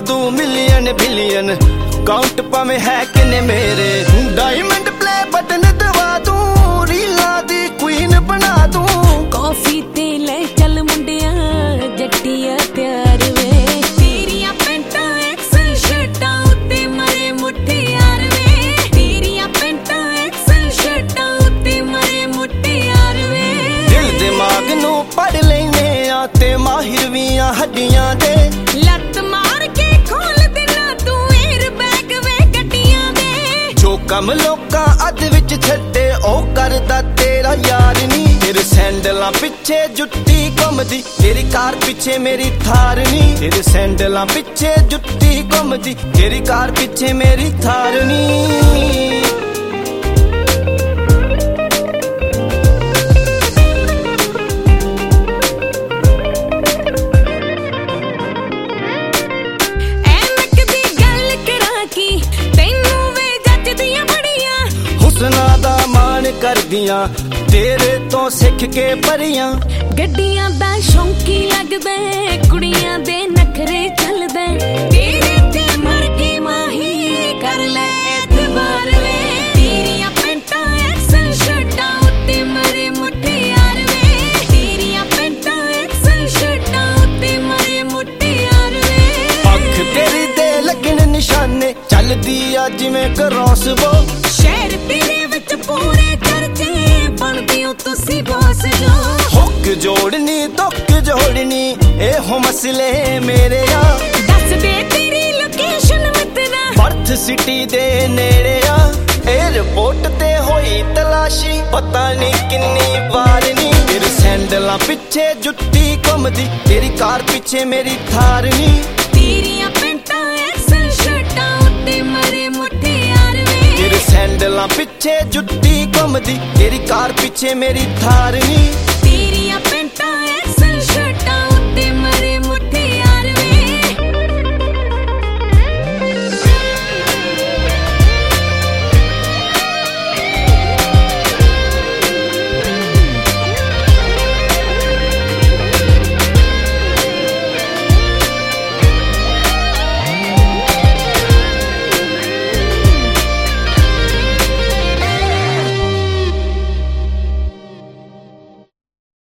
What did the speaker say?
दूं million billion count पावे है किने मेरे डायमंड प्ले बटन दबा दूं रीला दी क्वीन बना दूं कॉफी ते ले चल मुंडिया जट्टिया प्यार वे तेरिया पेंटा एक्सल शर्टां उत्ते मरे मुट्ठे यार वे तेरिया पेंटा एक्सल शर्टां उत्ते मरे मुट्ठे यार वे दिल दिमाग नू पढ़ लैने आ ते माहिर वी आ हड्डियां दे लत मार के खोल देना तू एयर बैग वे गड्डियां दे जो कम लोकां अध विच छड्डे ओ करदा तेरा यार नी तेरे सैंडलां पिछे जुट्टी घुमदी तेरी कार पिछे मेरी थार नी तेरे सैंडलां पिछे जुट्टी घुमदी तेरी कार पिछे मेरी थार नी हुस्ना दा मान करदियां तेरे तो सिख के परियां गड्डियां दा शौंकी लगदे कुड़ियां दे नखरे चलदे तेरे ते मर के माही कर ले एतबार वे तेरिया पेंटा एक्सल शर्टां उत्ते मरे मुट्ठे यार वे तेरिया पेंटा एक्सल शर्टां उत्ते मरे मुट्ठे यार वे अख तेरी दे लगन निशाने चलदी आ जिवें क्रॉसबो शहर तेरे विच पूरे चर्चे बनदे हो तुसी बॉस जो हुक जोड़नी दुख जोड़नी ए हो मसले मेरे आ दस दे तेरी लोकेशन मित्रा बर्थ सिटी दे नेड़े आ एयरपोर्ट ते होई तलाशी पता नहीं किन्नी बार नी तेरे सैंडलां पिछे जुट्टी घुमदी तेरी कार पिछे मेरी थार नी तेरिया पेंटा एक्सल शर्टां उत्ते मरे मुट्ठे यार वे तेरे सैंडलां पिछे जुट्टी घुमदी तेरी कार पिछे मेरी थार नी